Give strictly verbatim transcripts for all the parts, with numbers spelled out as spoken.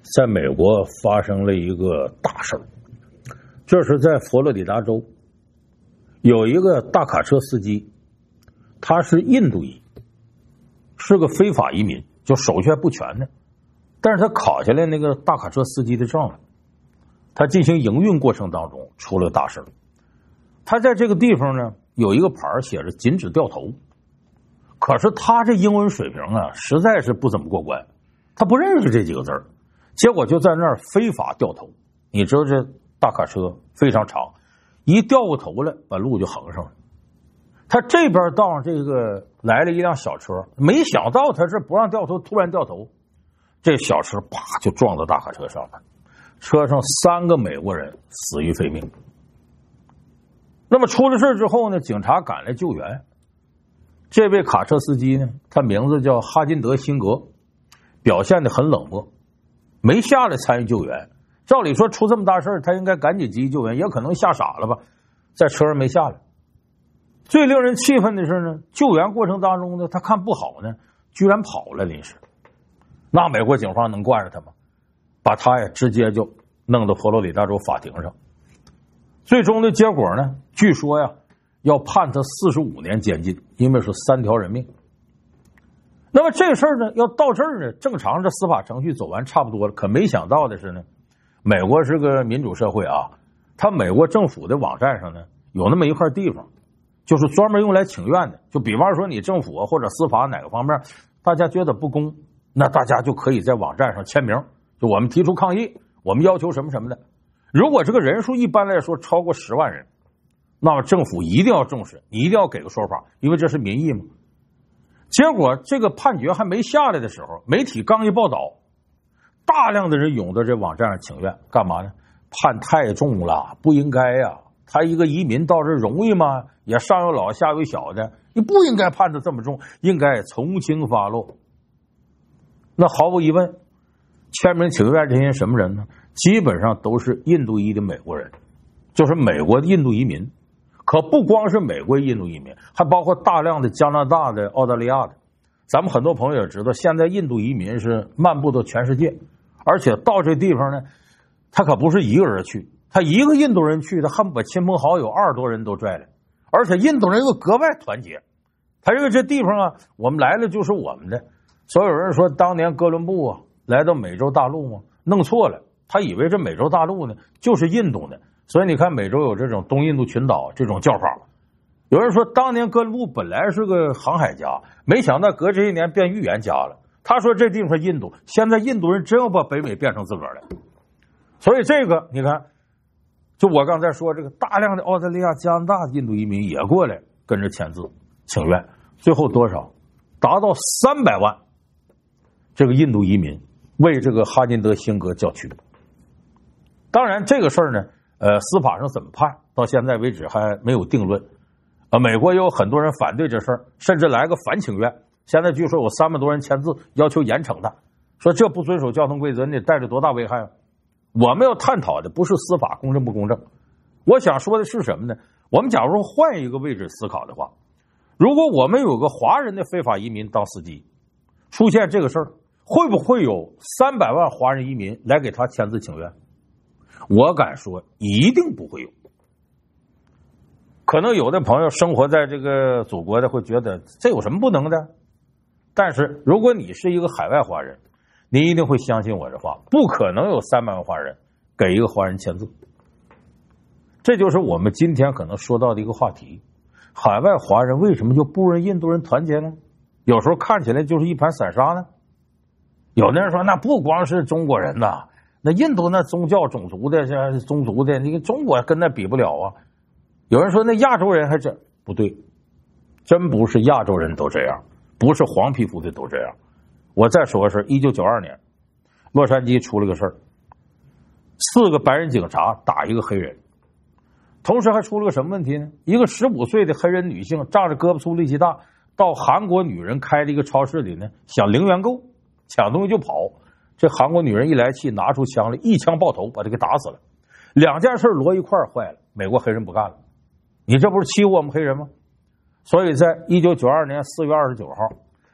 在美国发生了一个大事儿，这是在佛罗里达州有一个大卡车司机，他是印度裔，是个非法移民，就手续还不全呢，但是他考下来那个大卡车司机的证了，他进行营运过程当中出了大事。他在这个地方呢有一个牌写着禁止掉头，可是他这英文水平啊实在是不怎么过关，他不认识这几个字儿，结果就在那儿非法掉头。你知道这大卡车非常长，一掉过头来把路就横上了。他这边道上这个来了一辆小车，没想到他这不让掉头，突然掉头，这小车啪就撞到大卡车上面，车上三个美国人死于非命。那么出了事之后呢，警察赶来救援。这位卡车司机呢，他名字叫哈金德·辛格，表现得很冷漠，没下来参与救援。照理说出这么大事他应该赶紧急救援，也可能吓傻了吧，在车上没下来。最令人气愤的是呢，救援过程当中呢，他看不好呢，居然跑了临时。那美国警方能惯着他吗？把他呀直接就弄到佛罗里达州法庭上。最终的结果呢，据说呀要判他四十五年监禁，因为是三条人命。那么这事儿呢，要到这儿呢，正常这司法程序走完差不多了。可没想到的是呢，美国是个民主社会啊，他美国政府的网站上呢有那么一块地方，就是专门用来请愿的。就比方说你政府或者司法哪个方面大家觉得不公，那大家就可以在网站上签名，就我们提出抗议，我们要求什么什么的。如果这个人数一般来说超过十万人，那么政府一定要重视，你一定要给个说法，因为这是民意嘛。结果这个判决还没下来的时候，媒体刚一报道，大量的人涌到这网站上请愿，干嘛呢？判太重了，不应该呀！他一个移民到这容易吗？也上有老下有小的，你不应该判的这么重，应该从轻发落。那毫无疑问，签名请愿这些什么人呢？基本上都是印度裔的美国人，就是美国的印度移民。可不光是美国印度移民，还包括大量的加拿大的、澳大利亚的。咱们很多朋友也知道，现在印度移民是漫步到全世界，而且到这地方呢，他可不是一个人去，他一个印度人去，他恨不得亲朋好友二十多人都拽来，而且印度人又格外团结。他认为这地方啊，我们来了就是我们的。所以有人说，当年哥伦布啊来到美洲大陆嘛，弄错了，他以为这美洲大陆呢就是印度的。所以你看美洲有这种东印度群岛这种叫法。有人说当年哥伦布本来是个航海家，没想到隔这些年变预言家了。他说这地方是印度，现在印度人真要把北美变成自个儿来。所以这个你看，就我刚才说这个大量的澳大利亚、加拿大的印度移民也过来跟着签字请愿，最后多少？达到三百万这个印度移民为这个哈金德·辛格叫屈。当然这个事儿呢呃，司法上怎么判，到现在为止还没有定论。呃，美国也有很多人反对这事儿，甚至来个反请愿。现在据说有三百多人签字，要求严惩他，说这不遵守交通规则，你带着多大危害啊！我们要探讨的不是司法公正不公正，我想说的是什么呢？我们假如换一个位置思考的话，如果我们有个华人的非法移民当司机，出现这个事儿，会不会有三百万华人移民来给他签字请愿？我敢说一定不会有。可能有的朋友生活在这个祖国的会觉得这有什么不能的，但是如果你是一个海外华人，你一定会相信我这话，不可能有三百万华人给一个华人签字。这就是我们今天可能说到的一个话题，海外华人为什么就不跟印度人团结呢？有时候看起来就是一盘散沙呢。有的人说那不光是中国人呐，那印度那宗教种族的这宗族的，你中国跟那比不了啊。有人说那亚洲人还这不对，真不是亚洲人都这样，不是黄皮肤的都这样。我再说个事，一九九二年洛杉矶出了个事儿，四个白人警察打一个黑人，同时还出了个什么问题呢？一个十五岁的黑人女性仗着胳膊粗力气大，到韩国女人开的一个超市里呢，想零元购，抢东西就跑。这韩国女人一来气，拿出枪来，一枪爆头，把他给打死了。两件事摞一块坏了，美国黑人不干了，你这不是欺负我们黑人吗？所以在一九九二年四月二十九号，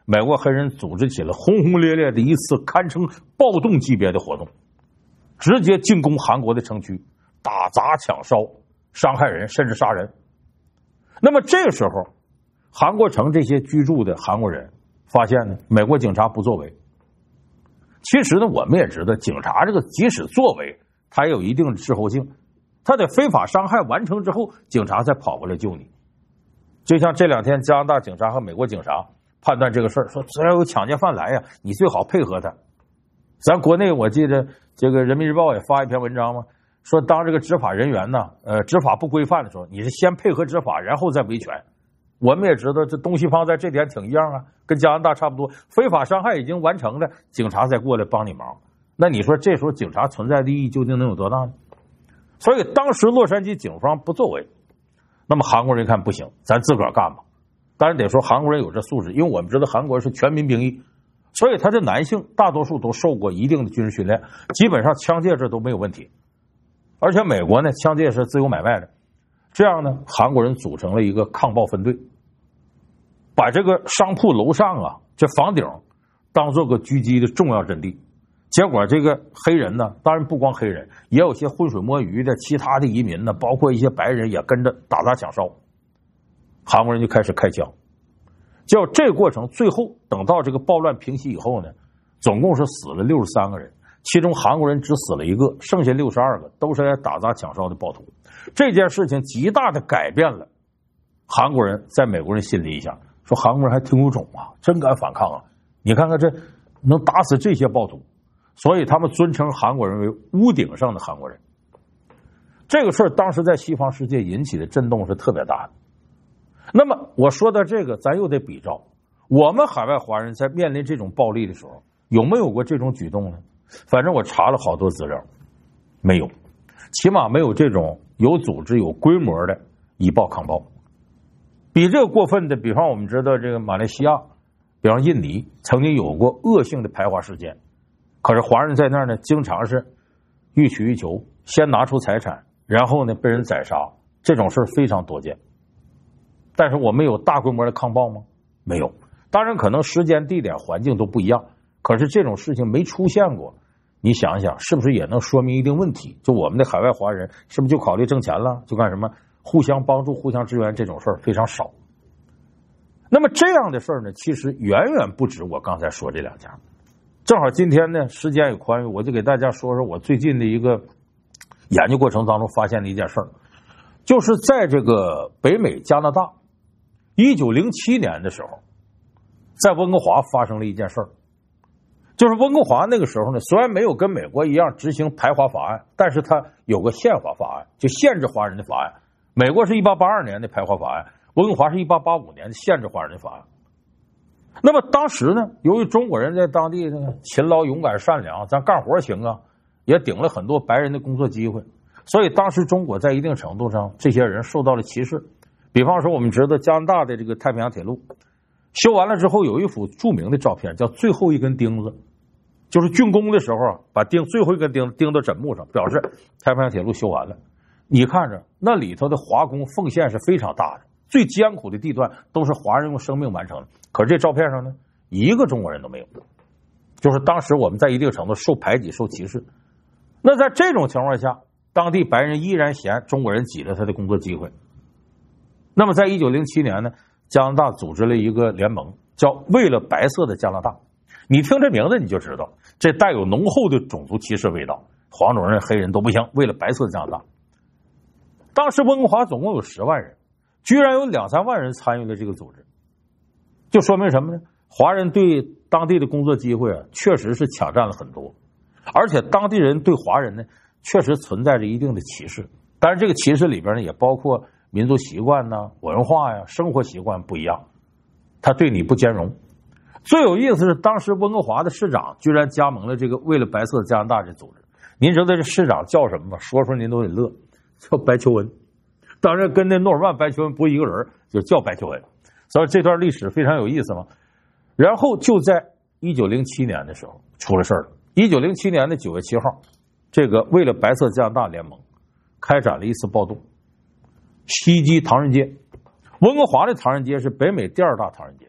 美国黑人组织起了轰轰烈烈的一次堪称暴动级别的活动，直接进攻韩国的城区，打砸抢烧，伤害人甚至杀人。那么这个时候，韩国城这些居住的韩国人发现呢，美国警察不作为。其实呢，我们也知道，警察这个即使作为，他也有一定的滞后性，他得非法伤害完成之后，警察才跑过来救你。就像这两天加拿大警察和美国警察判断这个事儿，说只要有抢劫犯来呀，你最好配合他。咱国内我记得这个人民日报也发一篇文章嘛，说当这个执法人员呢，呃，执法不规范的时候，你是先配合执法，然后再维权。我们也知道这东西方在这点挺一样啊，跟加拿大差不多，非法伤害已经完成了，警察再过来帮你忙。那你说这时候警察存在的意义究竟能有多大呢？所以当时洛杉矶警方不作为，那么韩国人一看不行，咱自个儿干吧。当然得说韩国人有这素质，因为我们知道韩国人是全民兵役，所以他的男性大多数都受过一定的军事训练，基本上枪械这都没有问题。而且美国呢，枪械是自由买卖的。这样呢，韩国人组成了一个抗暴分队，把这个商铺楼上啊，这房顶当做个狙击的重要阵地。结果这个黑人呢，当然不光黑人，也有些浑水摸鱼的其他的移民呢，包括一些白人也跟着打砸抢烧。韩国人就开始开枪。就这个过程，最后等到这个暴乱平息以后呢，总共是死了六十三个人，其中韩国人只死了一个，剩下六十二个都是来打砸抢烧的暴徒。这件事情极大的改变了韩国人在美国人心里一想，说韩国人还挺有种啊，真敢反抗啊！你看看这能打死这些暴徒，所以他们尊称韩国人为屋顶上的韩国人。这个事儿当时在西方世界引起的震动是特别大的。那么我说到这个，咱又得比照我们海外华人在面临这种暴力的时候，有没有过这种举动呢？反正我查了好多资料，没有，起码没有这种有组织有规模的以暴抗暴。比这个过分的，比方我们知道这个马来西亚，比方印尼曾经有过恶性的排华事件，可是华人在那儿呢，经常是欲取欲求，先拿出财产，然后呢被人宰杀，这种事非常多见。但是我们有大规模的抗暴吗？没有。当然可能时间地点环境都不一样，可是这种事情没出现过，你想一想是不是也能说明一定问题？就我们的海外华人是不是就考虑挣钱了，就干什么互相帮助互相支援，这种事儿非常少。那么这样的事儿呢，其实远远不止我刚才说这两家。正好今天呢时间也宽裕，我就给大家说说我最近的一个研究过程当中发现的一件事儿，就是在这个北美加拿大一九零七年的时候，在温哥华发生了一件事儿。就是温哥华那个时候呢，虽然没有跟美国一样执行排华法案，但是它有个限华法案，就限制华人的法案。美国是一八八二年的排华法案，温哥华是一八八五年的限制华人的法案。那么当时呢，由于中国人在当地呢勤劳勇敢善良，咱干活行啊，也顶了很多白人的工作机会，所以当时中国在一定程度上这些人受到了歧视。比方说我们知道加拿大的这个太平洋铁路修完了之后，有一幅著名的照片叫最后一根钉子，就是竣工的时候啊，把钉最后一根钉钉到枕木上，表示太平洋铁路修完了。你看着那里头的华工奉献是非常大的，最艰苦的地段都是华人用生命完成的。可是这照片上呢，一个中国人都没有，就是当时我们在一定程度受排挤受歧视。那在这种情况下，当地白人依然嫌中国人挤了他的工作机会。那么在一九零七年呢，加拿大组织了一个联盟，叫为了白色的加拿大。你听这名字你就知道，这带有浓厚的种族歧视味道，黄种人黑人都不行，为了白色的加拿大。当时温哥华总共有十万人，居然有两三万人参与了这个组织，就说明什么呢？华人对当地的工作机会啊，确实是抢占了很多，而且当地人对华人呢，确实存在着一定的歧视。当然这个歧视里边呢，也包括民族习惯呢、文化呀、生活习惯不一样，他对你不兼容。最有意思是，当时温哥华的市长居然加盟了这个为了白色的加拿大这组织。您知道这市长叫什么吗？说说您都得乐，叫白求恩。当然跟那诺尔曼白求恩不是一个人，就叫白求恩。所以这段历史非常有意思嘛。然后就在一九零七年的时候出了事儿了。一九零七年的九月七号，这个为了白色加拿大联盟开展了一次暴动，袭击唐人街。温哥华的唐人街是北美第二大唐人街，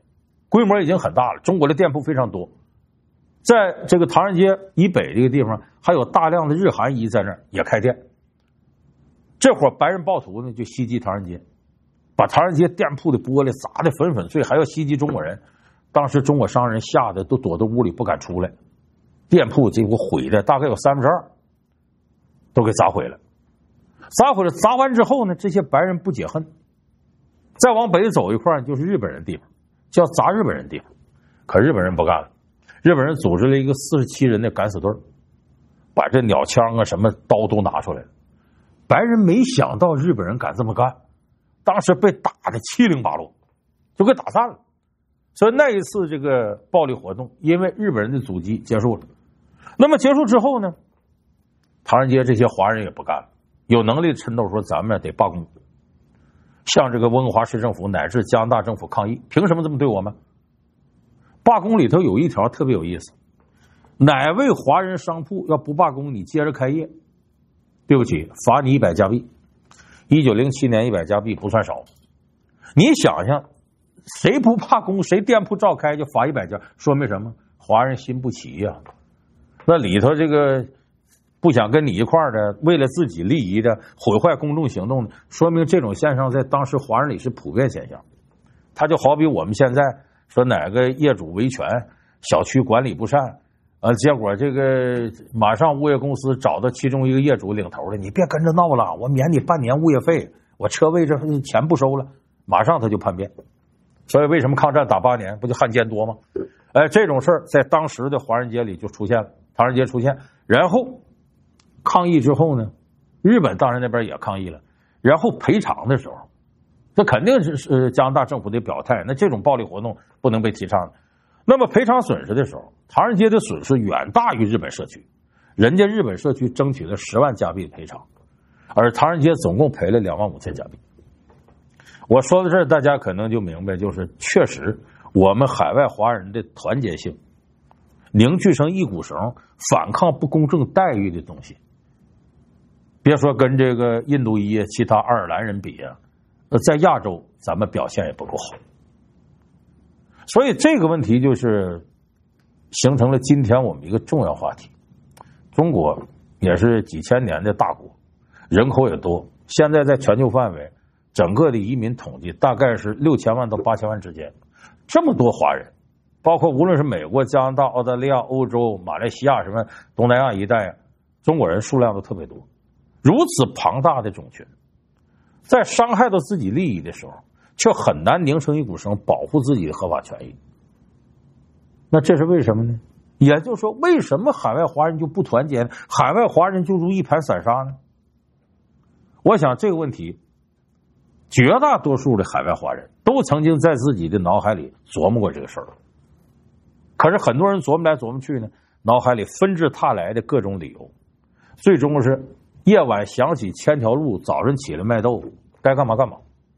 规模已经很大了。中国的店铺非常多，在这个唐人街以北这个地方，还有大量的日韩裔在那儿也开店。这伙白人暴徒呢，就袭击唐人街，把唐人街店铺的玻璃砸得粉粉碎，还要袭击中国人。当时中国商人吓得都躲到屋里不敢出来，店铺结果毁的大概有三分之二，都给砸毁了。砸毁了，砸完之后呢，这些白人不解恨，再往北走一块就是日本人地方，叫砸日本人地方。可日本人不干了，日本人组织了一个四十七人的敢死队，把这鸟枪啊什么刀都拿出来了。白人没想到日本人敢这么干，当时被打得七零八落，就给打散了。所以那一次这个暴力活动因为日本人的阻击结束了。那么结束之后呢，唐人街这些华人也不干了，有能力的抻头说咱们得罢工，向这个温哥华市政府乃至加拿大政府抗议，凭什么这么对我们？罢工里头有一条特别有意思，哪位华人商铺要不罢工，你接着开业，对不起，罚你一百加币。一九零七年一百加币不算少，你想想，谁不罢工，谁店铺照开就罚一百加，说明什么？华人心不齐呀、啊。那里头这个不想跟你一块儿的，为了自己利益的毁坏公众行动的，说明这种现象在当时华人里是普遍现象。他就好比我们现在说哪个业主维权，小区管理不善，呃，结果这个马上物业公司找到其中一个业主领头的，你别跟着闹了，我免你半年物业费，我车位这钱不收了，马上他就叛变。所以为什么抗战打八年不就汉奸多吗？哎，这种事儿在当时的华人街里就出现了，唐人街出现，然后抗议之后呢，日本当然那边也抗议了，然后赔偿的时候，这肯定是呃加拿大政府的表态，那这种暴力活动不能被提倡的。那么赔偿损失的时候，唐人街的损失远大于日本社区，人家日本社区争取了十万加币的赔偿，而唐人街总共赔了两万五千加币。我说到这儿，大家可能就明白，就是确实我们海外华人的团结性凝聚成一股绳，反抗不公正待遇的东西。别说跟这个印度裔、其他爱尔兰人比啊，在亚洲咱们表现也不够好。所以这个问题就是形成了今天我们一个重要话题。中国也是几千年的大国，人口也多，现在在全球范围整个的移民统计大概是六千万到八千万之间，这么多华人，包括无论是美国、加拿大、澳大利亚、欧洲、马来西亚什么东南亚一带，中国人数量都特别多。如此庞大的种群，在伤害到自己利益的时候，却很难拧成一股绳保护自己的合法权益。那这是为什么呢？也就是说，为什么海外华人就不团结呢？海外华人就如一盘散沙呢？我想这个问题，绝大多数的海外华人都曾经在自己的脑海里琢磨过这个事儿。可是很多人琢磨来琢磨去呢，脑海里纷至沓来的各种理由，最终是夜晚想起千条路，早晨起来卖豆腐，该干嘛干嘛，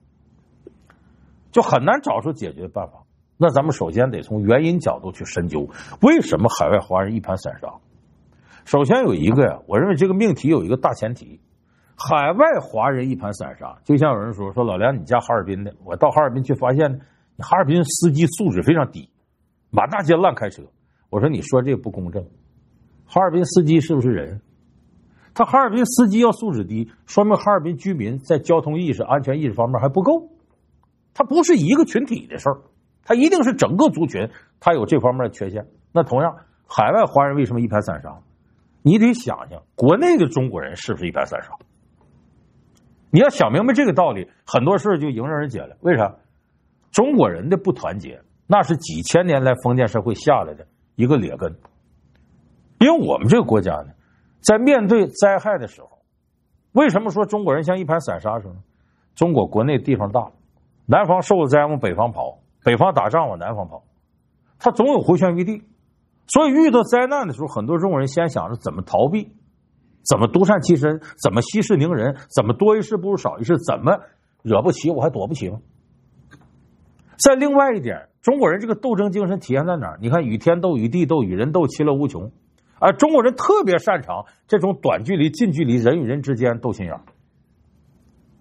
就很难找出解决办法。那咱们首先得从原因角度去深究，为什么海外华人一盘散沙？首先有一个呀，我认为这个命题有一个大前提，海外华人一盘散沙，就像有人说说老梁你家哈尔滨的，我到哈尔滨去发现你哈尔滨司机素质非常低，满大街乱开车。我说你说这个不公正，哈尔滨司机是不是人？他哈尔滨司机要素质低，说明哈尔滨居民在交通意识、安全意识方面还不够。他不是一个群体的事儿，他一定是整个族群他有这方面的缺陷。那同样，海外华人为什么一盘散沙？你得想想国内的中国人是不是一盘散沙。你要想明白这个道理，很多事就迎刃而解了。为啥？中国人的不团结，那是几千年来封建社会下来的一个劣根。因为我们这个国家呢，在面对灾害的时候，为什么说中国人像一盘散沙似的？中国国内地方大，南方受灾往北方跑，北方打仗往南方跑，他总有回旋余地。所以遇到灾难的时候，很多中国人先想着怎么逃避，怎么独善其身，怎么息事宁人，怎么多一事不如少一事，怎么惹不起我还躲不起吗？再另外一点，中国人这个斗争精神体现在哪儿？你看与天斗、与地斗、与人斗，其乐无穷。而中国人特别擅长这种短距离、近距离人与人之间斗心眼。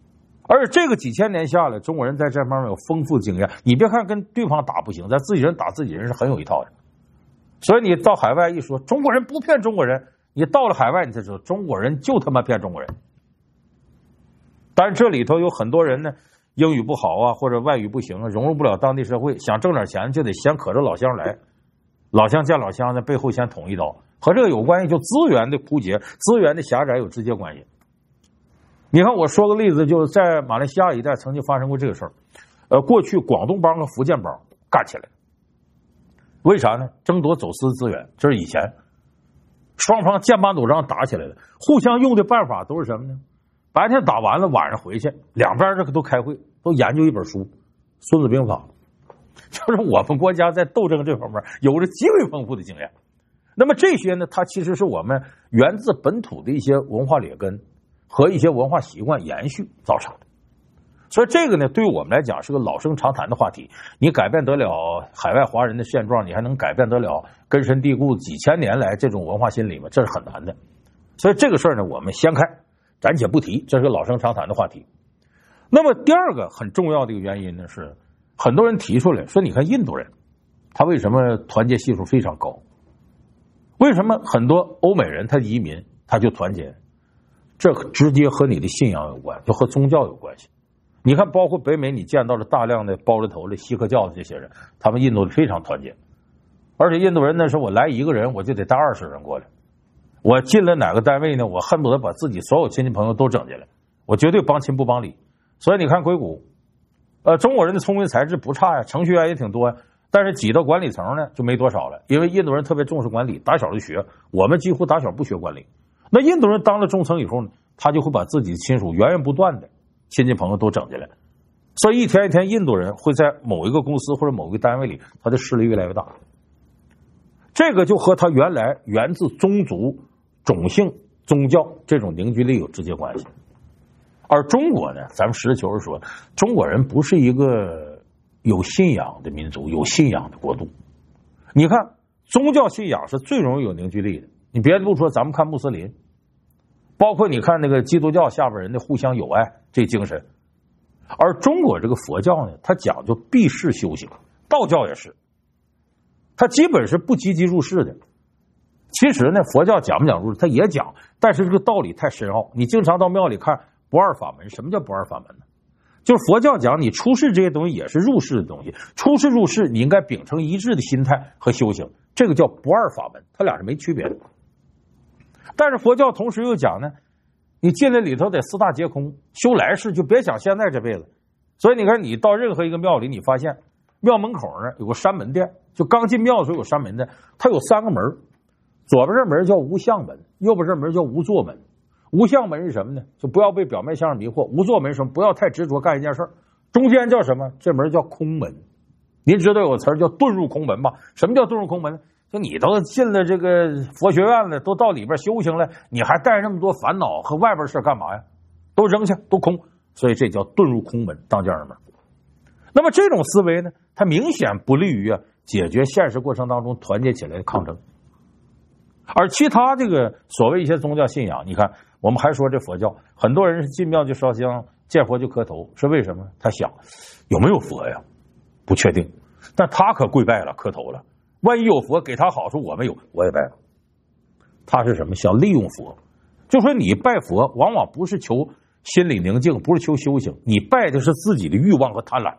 而且这个几千年下来，中国人在这方面有丰富经验。你别看跟对方打不行，咱自己人打自己人是很有一套的。所以你到海外一说中国人不骗中国人，你到了海外你才知道中国人就他妈骗中国人。但是这里头有很多人呢，英语不好啊，或者外语不行啊，融入不了当地社会，想挣点钱就得先可着老乡来，老乡见老乡在背后先捅一刀，和这个有关系，就资源的枯竭、资源的狭窄有直接关系。你看，我说个例子，就是在马来西亚一带曾经发生过这个事儿。呃，过去广东帮和福建帮干起来，为啥呢？争夺走私资源，这是以前双方剑拔弩张打起来了，互相用的办法都是什么呢？白天打完了，晚上回去，两边这个都开会，都研究一本书《孙子兵法》，就是我们国家在斗争这方面有着极为丰富的经验。那么这些呢，它其实是我们源自本土的一些文化劣根和一些文化习惯延续造成的。所以这个呢，对于我们来讲是个老生常谈的话题。你改变得了海外华人的现状，你还能改变得了根深蒂固几千年来这种文化心理吗？这是很难的。所以这个事儿呢，我们先开，暂且不提，这是个老生常谈的话题。那么第二个很重要的一个原因呢，是很多人提出来说，你看印度人他为什么团结系数非常高？为什么很多欧美人他移民他就团结？这直接和你的信仰有关，就和宗教有关系。你看，包括北美，你见到了大量的包着头的锡克教的这些人，他们印度非常团结。而且印度人那时候我来一个人，我就得带二十人过来。我进了哪个单位呢，我恨不得把自己所有亲戚朋友都整进来，我绝对帮亲不帮理。所以你看硅谷，呃，中国人的聪明才智不差呀，程序员也挺多呀，但是挤到管理层呢就没多少了，因为印度人特别重视管理，打小就学，我们几乎打小不学管理。那印度人当了中层以后呢，他就会把自己的亲属源源不断的亲戚朋友都整进来，所以一天一天印度人会在某一个公司或者某个单位里，他的势力越来越大。这个就和他原来源自宗族、种姓、宗教这种凝聚力有直接关系。而中国呢，咱们实事求是说，中国人不是一个有信仰的民族，有信仰的国度。你看，宗教信仰是最容易有凝聚力的。你别的不说，咱们看穆斯林，包括你看那个基督教下边人的互相友爱这精神，而中国这个佛教呢，它讲究避世修行，道教也是，它基本是不积极入世的。其实呢，佛教讲不讲入世，它也讲，但是这个道理太深奥。你经常到庙里看不二法门，什么叫不二法门呢？就是佛教讲你出世这些东西也是入世的东西，出世入世你应该秉承一致的心态和修行，这个叫不二法门，它俩是没区别的。但是佛教同时又讲呢，你进来里头得四大皆空，修来世就别想现在这辈子。所以你看，你到任何一个庙里，你发现庙门口呢有个山门殿，就刚进庙的时候有山门殿，它有三个门，左边这门叫无相门，右边这门叫无作门。无相门是什么呢？就不要被表面相迷惑。无作门是什么？不要太执着干一件事儿。中间叫什么？这门叫空门。您知道有个词儿叫遁入空门吧？什么叫遁入空门呢？就你都进了这个佛学院了，都到里边修行了，你还带那么多烦恼和外边事干嘛呀？都扔下，都空。所以这叫遁入空门，当家人们。那么这种思维呢，它明显不利于啊解决现实过程当中团结起来的抗争。而其他这个所谓一些宗教信仰，你看我们还说这佛教，很多人是进庙就烧香，见佛就磕头，是为什么？他想有没有佛呀？不确定，但他可跪拜了，磕头了。万一有佛给他好处，我没有，我也拜了。他是什么？想利用佛。就说你拜佛往往不是求心理宁静，不是求修行，你拜的是自己的欲望和贪婪。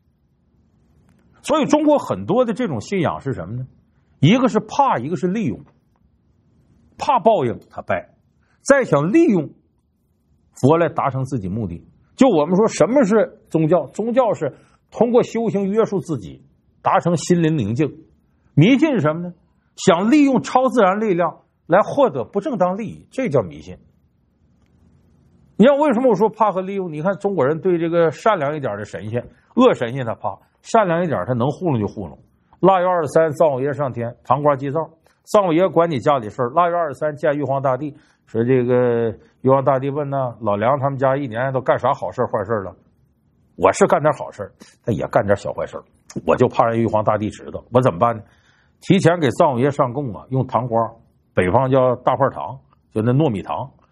所以中国很多的这种信仰是什么呢？一个是怕，一个是利用。怕报应他拜，再想利用佛来达成自己目的。就我们说什么是宗教？宗教是通过修行约束自己，达成心灵宁静。迷信是什么呢？想利用超自然力量来获得不正当利益，这叫迷信。你看为什么我说怕和利用？你看中国人对这个善良一点的神仙，恶神仙他怕，善良一点他能糊弄就糊弄。腊月二十三，灶王爷上天，糖瓜祭灶。灶王爷管你家里事儿。腊月二十三见玉皇大帝，说这个玉皇大帝问呢，老梁他们家一年都干啥好事坏事了？我是干点好事，他也干点小坏事，我就怕让玉皇大帝知道，我怎么办呢？提前给灶王爷上供啊，用糖瓜，北方叫大块糖，就那糯米糖，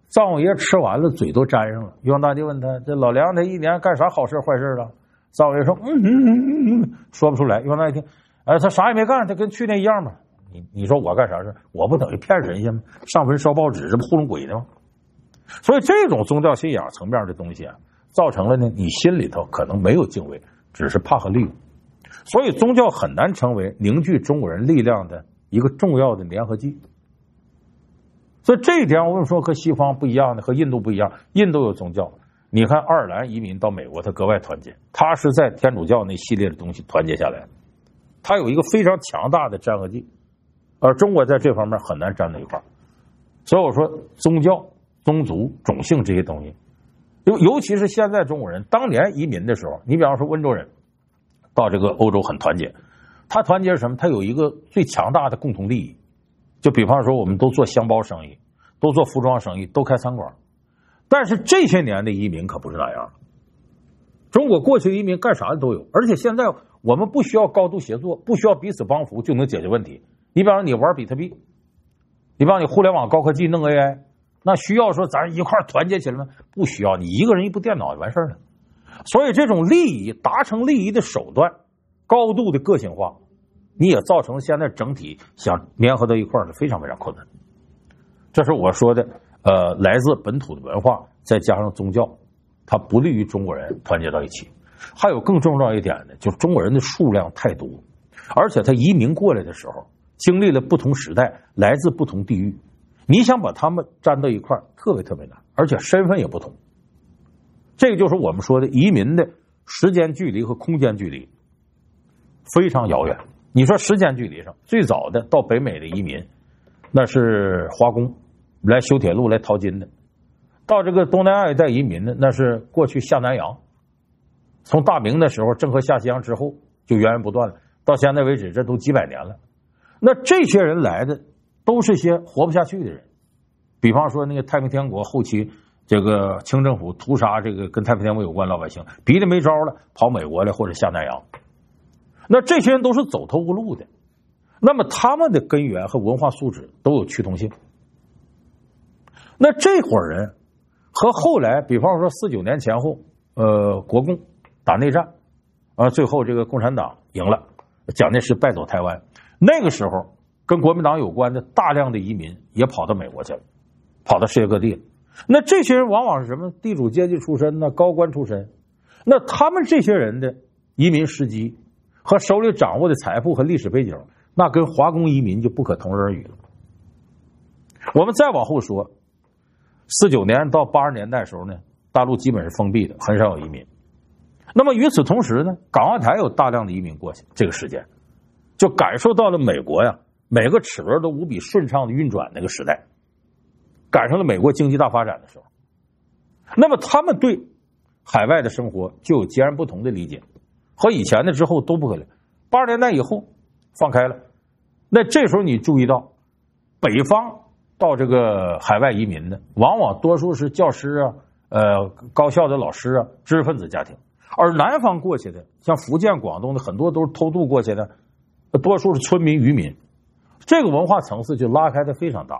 灶王爷吃完了，嘴都粘上了。玉皇大帝问他：“这老梁他一年干啥好事坏事了？”灶王爷说：“嗯嗯嗯嗯，说不出来。”玉皇大帝听，哎，他啥也没干，他跟去年一样嘛。你你说我干啥事？我不等于骗神仙吗？上坟烧报纸，这不糊弄鬼呢吗？所以这种宗教信仰层面的东西啊，造成了呢，你心里头可能没有敬畏，只是怕和利用。所以宗教很难成为凝聚中国人力量的一个重要的联合剂。所以这一点我们说和西方不一样的，和印度不一样。印度有宗教，你看爱尔兰移民到美国，他格外团结，他是在天主教那系列的东西团结下来，他有一个非常强大的粘合剂，而中国在这方面很难粘在一块儿。所以我说宗教、宗族、种姓这些东西，尤尤其是现在中国人当年移民的时候，你比方说温州人到这个欧洲很团结，他团结什么？他有一个最强大的共同利益，就比方说我们都做箱包生意，都做服装生意，都开餐馆。但是这些年的移民可不是那样，中国过去移民干啥的都有，而且现在我们不需要高度协作，不需要彼此帮扶就能解决问题。你比方说你玩比特币，你帮你互联网高科技弄 A I， 那需要说咱一块团结起来吗？不需要，你一个人一部电脑就完事了。所以这种利益达成利益的手段高度的个性化，你也造成现在整体想联合到一块儿是非常非常困难。这是我说的呃，来自本土的文化再加上宗教，它不利于中国人团结到一起。还有更重要一点呢，就是中国人的数量太多，而且他移民过来的时候经历了不同时代，来自不同地域，你想把他们粘到一块儿特别特别难，而且身份也不同。这个就是我们说的移民的时间距离和空间距离非常遥远。你说时间距离上，最早的到北美的移民那是华工来修铁路来淘金的，到这个东南亚一带移民的那是过去下南洋，从大明的时候郑和下西洋之后就源源不断了，到现在为止这都几百年了。那这些人来的都是些活不下去的人，比方说那个太平天国后期这个清政府屠杀这个跟太平天国有关老百姓，逼得没招了跑美国来或者下南洋，那这些人都是走投无路的，那么他们的根源和文化素质都有趋同性。那这伙人和后来比方说四九年前后呃，国共打内战啊，最后这个共产党赢了，蒋介石败走台湾，那个时候跟国民党有关的大量的移民也跑到美国去了，跑到世界各地了。那这些人往往是什么？地主阶级出身呢，高官出身。那他们这些人的移民时机和手里掌握的财富和历史背景，那跟华工移民就不可同日而语了。我们再往后说，四九年到八十年代的时候呢，大陆基本是封闭的，很少有移民。那么与此同时呢，港澳台有大量的移民过去，这个时间就感受到了美国呀每个齿轮都无比顺畅的运转那个时代，赶上了美国经济大发展的时候。那么他们对海外的生活就有截然不同的理解，和以前的之后都不可能。八十年代以后放开了，那这时候你注意到北方到这个海外移民的往往多数是教师啊，呃，高校的老师啊，知识分子家庭，而南方过去的像福建广东的很多都是偷渡过去的，多数是村民渔民，这个文化层次就拉开的非常大。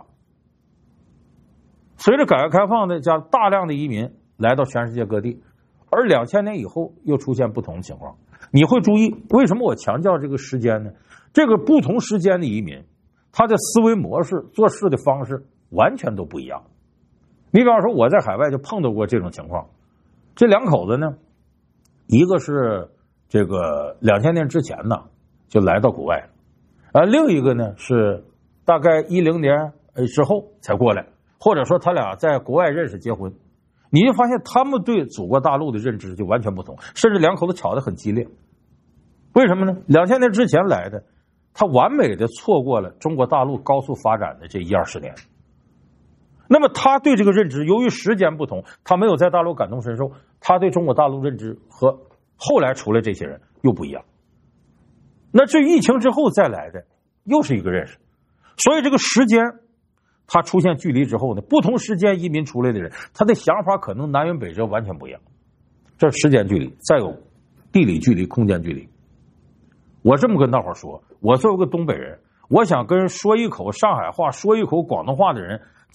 随着改革开放的加大量的移民来到全世界各地，而两千年以后又出现不同的情况。你会注意为什么我强调这个时间呢？这个不同时间的移民，他的思维模式、做事的方式完全都不一样。你比方说我在海外就碰到过这种情况，这两口子呢，一个是这个两千年之前呢就来到国外，而另一个呢是大概一零年之后才过来，或者说他俩在国外认识结婚，你就发现他们对祖国大陆的认知就完全不同，甚至两口子吵得很激烈。为什么呢？两千年之前来的，他完美的错过了中国大陆高速发展的这一二十年。那么他对这个认知，由于时间不同，他没有在大陆感同身受，他对中国大陆认知和后来出来这些人又不一样。那至于疫情之后再来的，又是一个认识。所以这个时间它出现距离之后呢，不同时间移民出来的人，他的想法可能南辕北辙，完全不一样。这是时间距离，再有地理距离、空间距离。我这么跟大伙说，我作为个东北人，我想跟说一口上海话、说一口广东话的人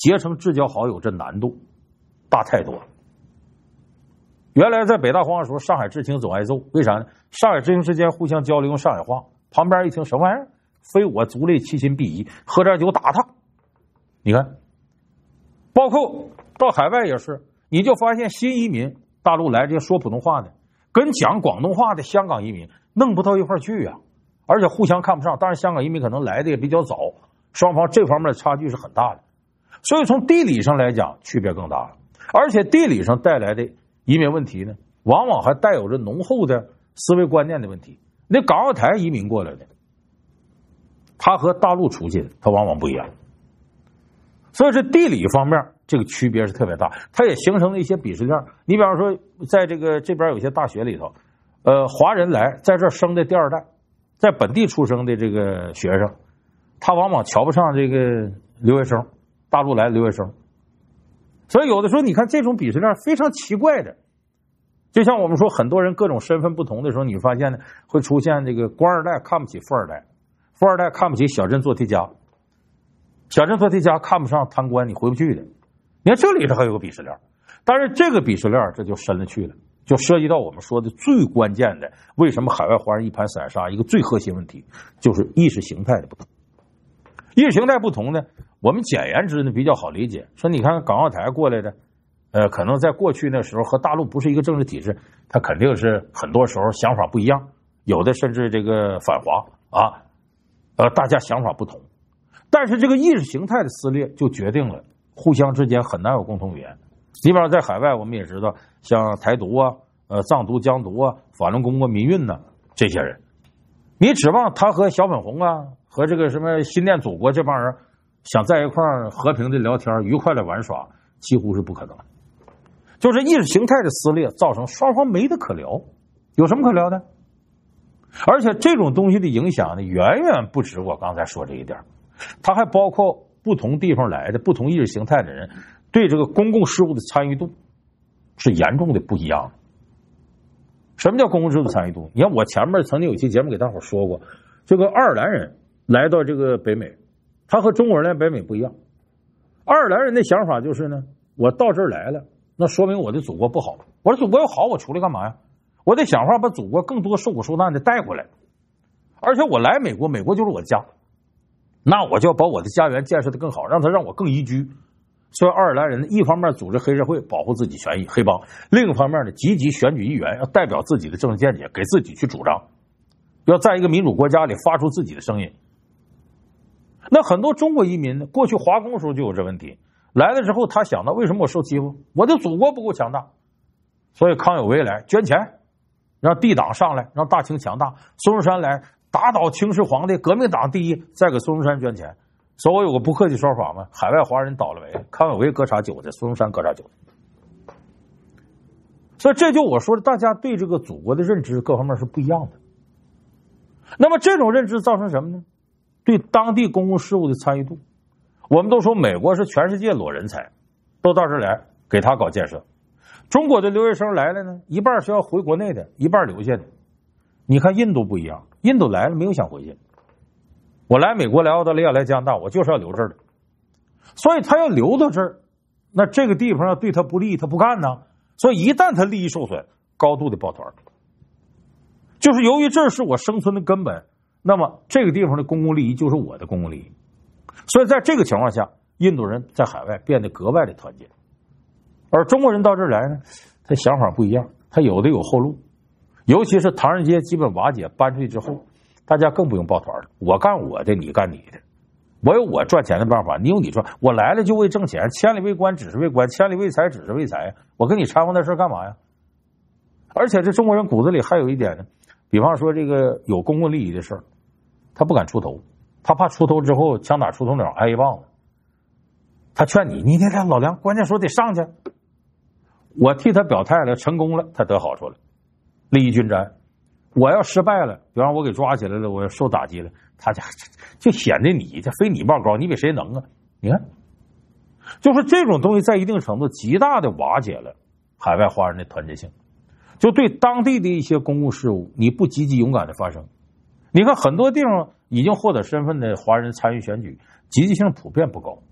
结成至交好友这难度大太多了。原来在北大荒的时候，上海知青总挨揍，为啥呢？上海知青之间互相交流用上海话，旁边一听什么玩意儿，非我族类，其心必异，喝点酒打他。你看，包括到海外也是，你就发现新移民大陆来这些说普通话的，跟讲广东话的香港移民弄不到一块去啊，而且互相看不上。当然，香港移民可能来的也比较早，双方这方面的差距是很大的，所以从地理上来讲，区别更大了。而且地理上带来的移民问题呢，往往还带有着浓厚的思维观念的问题。那港澳台移民过来的，他和大陆出去的，他往往不一样。所以这地理方面这个区别是特别大，它也形成了一些鄙视链。你比方说，在这个这边有些大学里头，呃，华人来在这儿生的第二代，在本地出生的这个学生，他往往瞧不上这个留学生，大陆来的留学生。所以有的时候你看这种鄙视链非常奇怪的，就像我们说很多人各种身份不同的时候，你发现呢会出现这个官二代看不起富二代，富二代看不起小镇做题家，小镇做题家看不上贪官，你回不去的。你看这里头还有个鄙视链，但是这个鄙视链这就深了去了，就涉及到我们说的最关键的，为什么海外华人一盘散沙，一个最核心问题就是意识形态的不同。意识形态不同呢，我们简言之呢比较好理解，说你看港澳台过来的，呃，可能在过去那时候和大陆不是一个政治体制，他肯定是很多时候想法不一样，有的甚至这个反华啊，呃，大家想法不同，但是这个意识形态的撕裂就决定了互相之间很难有共同语言。基本上在海外我们也知道，像台独啊、呃藏独、疆独啊、法轮功啊、民运呐、啊、这些人，你指望他和小粉红啊和这个什么新建祖国这帮人想在一块儿和平的聊天、愉快的玩耍，几乎是不可能。就是意识形态的撕裂造成双方没得可聊，有什么可聊的？而且这种东西的影响呢，远远不止我刚才说这一点，它还包括不同地方来的不同意识形态的人对这个公共事务的参与度是严重的不一样的。什么叫公共事务的参与度？你看我前面曾经有期节目给大伙说过，这个爱尔兰人来到这个北美，他和中国人来北美不一样。爱尔兰人的想法就是呢，我到这儿来了，那说明我的祖国不好，我的祖国要好，我出来干嘛呀？我得想法把祖国更多受苦受难的带过来，而且我来美国，美国就是我的家，那我就要把我的家园建设的更好，让他让我更宜居。所以爱尔兰人一方面组织黑社会保护自己权益，黑帮；另一方面呢，积极选举议员，要代表自己的政治见解，给自己去主张，要在一个民主国家里发出自己的声音。那很多中国移民呢，过去华工的时候就有这问题，来了之后他想到为什么我受欺负？我的祖国不够强大，所以康有为来捐钱，让帝党上来，让大清强大；孙中山来打倒清室皇帝，革命党第一，再给孙中山捐钱。所以我有个不客气说法嘛，海外华人倒了霉，康有为割茶韭菜，孙中山割茶韭菜。所以这就我说的，大家对这个祖国的认知各方面是不一样的。那么这种认知造成什么呢？对当地公共事务的参与度。我们都说美国是全世界裸人才，都到这儿来给他搞建设。中国的留学生来了呢，一半是要回国内的，一半留下的。你看印度不一样，印度来了没有想回去，我来美国、来澳大利亚、来加拿大，我就是要留这儿的。所以他要留到这儿，那这个地方要对他不利，他不干呢。所以一旦他利益受损，高度的抱团，就是由于这是我生存的根本，那么这个地方的公共利益就是我的公共利益。所以在这个情况下，印度人在海外变得格外的团结，而中国人到这儿来呢，他想法不一样，他有的有后路。尤其是唐人街基本瓦解搬出去之后，大家更不用抱团了，我干我的，你干你的，我有我赚钱的办法，你有你赚，我来了就为挣钱，千里为官只是为官，千里为财只是为财，我跟你掺和那事干嘛呀？而且这中国人骨子里还有一点呢，比方说这个有公共利益的事儿，他不敢出头，他怕出头之后枪打出头鸟挨一棒子。他劝你，你看老梁关键时候得上去，我替他表态了，成功了，他得好处了，利益均沾。我要失败了，比方我给抓起来了，我要受打击了，他家就显得你这非你报高，你比谁能啊？你看，就是这种东西在一定程度极大的瓦解了海外华人的团结性，就对当地的一些公共事务你不积极勇敢的发生。你看很多地方已经获得身份的华人参与选举，积极性普遍不高，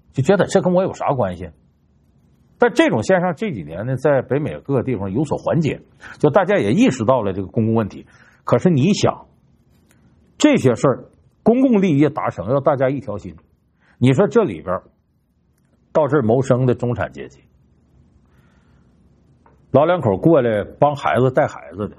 就觉得这跟我有啥关系？但这种现象这几年呢，在北美各个地方有所缓解，就大家也意识到了这个公共问题。可是你想，这些事儿公共利益达成，要大家一条心。你说这里边到这儿谋生的中产阶级，老两口过来帮孩子带孩子的，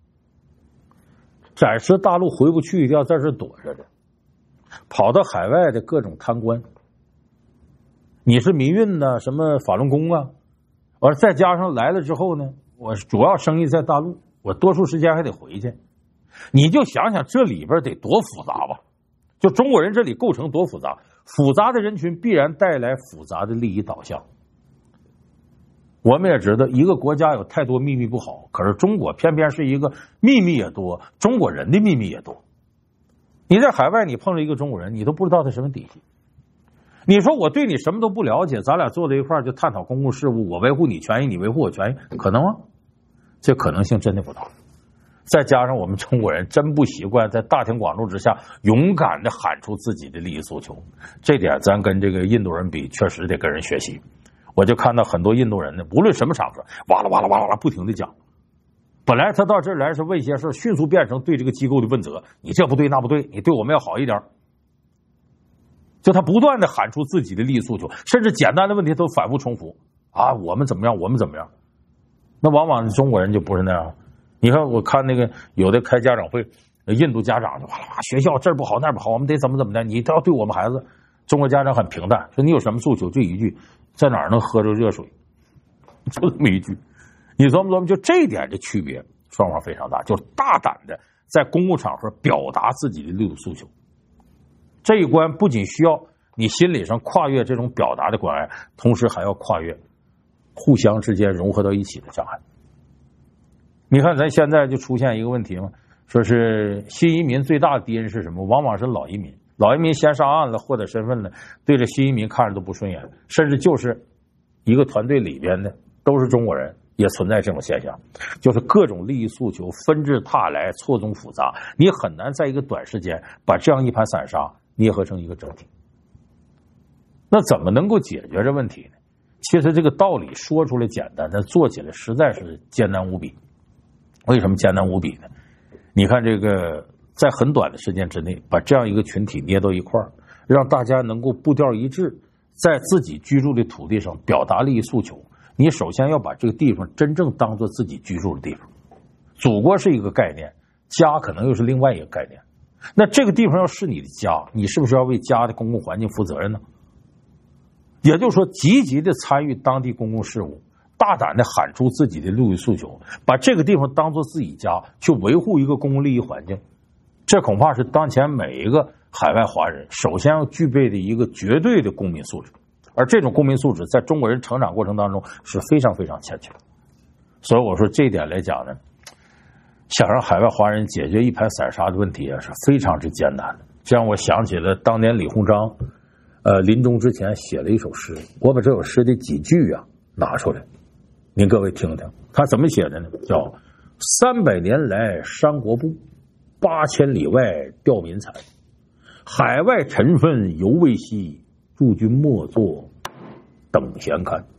暂时大陆回不去，要在这躲着的，跑到海外的各种贪官，你是民运呢，什么法轮功啊，而再加上来了之后呢，我主要生意在大陆，我多数时间还得回去，你就想想这里边得多复杂吧？就中国人这里构成多复杂，复杂的人群必然带来复杂的利益导向。我们也知道，一个国家有太多秘密不好，可是中国偏偏是一个秘密也多，中国人的秘密也多。你在海外，你碰着一个中国人，你都不知道他什么底细。你说我对你什么都不了解，咱俩坐在一块儿就探讨公共事务，我维护你权益，你维护我权益，可能吗？这可能性真的不大。再加上我们中国人真不习惯在大庭广众之下勇敢的喊出自己的利益诉求，这点咱跟这个印度人比，确实得跟人学习。我就看到很多印度人呢，无论什么场合，哇啦哇啦哇啦哇啦不停的讲。本来他到这儿来是问些事，迅速变成对这个机构的问责，你这不对那不对，你对我们要好一点。就他不断的喊出自己的利益诉求，甚至简单的问题都反复重复啊，我们怎么样，我们怎么样。那往往中国人就不是那样。你看，我看那个有的开家长会，印度家长就哇啦哇，学校这儿不好那儿不好，我们得怎么怎么的，你都要对我们孩子。中国家长很平淡，说你有什么诉求就一句，在哪儿能喝着热水，就这么一句。你琢磨琢磨，就这一点的区别，双方非常大，就是大胆的在公共场合表达自己的利益诉求。这一关不仅需要你心理上跨越这种表达的关爱，同时还要跨越互相之间融合到一起的障碍。你看咱现在就出现一个问题嘛，说是新移民最大的敌人是什么？往往是老移民。老移民先上岸了，获得身份了，对着新移民看着都不顺眼，甚至就是一个团队里边的都是中国人，也存在这种现象，就是各种利益诉求纷至沓来，错综复杂，你很难在一个短时间把这样一盘散沙捏合成一个整体。那怎么能够解决这问题呢？其实这个道理说出来简单，但做起来实在是艰难无比。为什么艰难无比呢？你看这个在很短的时间之内把这样一个群体捏到一块儿，让大家能够步调一致，在自己居住的土地上表达利益诉求，你首先要把这个地方真正当作自己居住的地方。祖国是一个概念，家可能又是另外一个概念。那这个地方要是你的家，你是不是要为家的公共环境负责任呢？也就是说，积极的参与当地公共事务，大胆的喊出自己的利益诉求，把这个地方当作自己家，去维护一个公共利益环境，这恐怕是当前每一个海外华人首先要具备的一个绝对的公民素质。而这种公民素质在中国人成长过程当中是非常非常欠缺的。所以我说这一点来讲呢，想让海外华人解决一盘散沙的问题啊，是非常之艰难的。这让我想起了当年李鸿章呃，临终之前写了一首诗，我把这首诗的几句啊拿出来，您各位听听，他怎么写的呢？叫三百年来商国布，八千里外调民财，海外尘愤犹未息，诸君莫作等闲看。